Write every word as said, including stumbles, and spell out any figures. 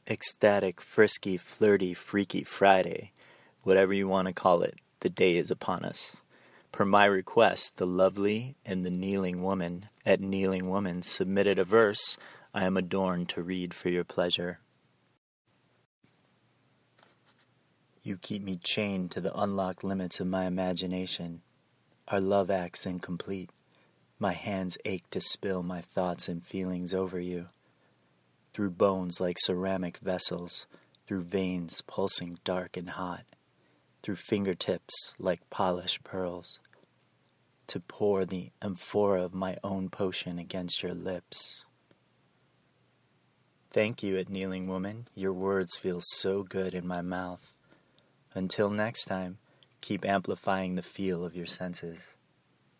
ecstatic, frisky, flirty, freaky Friday, whatever you want to call it, the day is upon us. Per my request, the lovely and the kneeling woman at Kneeling Woman submitted a verse I am adorned to read for your pleasure. You keep me chained to the unlocked limits of my imagination. Our love acts incomplete. My hands ache to spill my thoughts and feelings over you. Through bones like ceramic vessels, through veins pulsing dark and hot, through fingertips like polished pearls, to pour the amphora of my own potion against your lips. Thank you, at Kneeling Woman. Your words feel so good in my mouth. Until next time, keep amplifying the feel of your senses.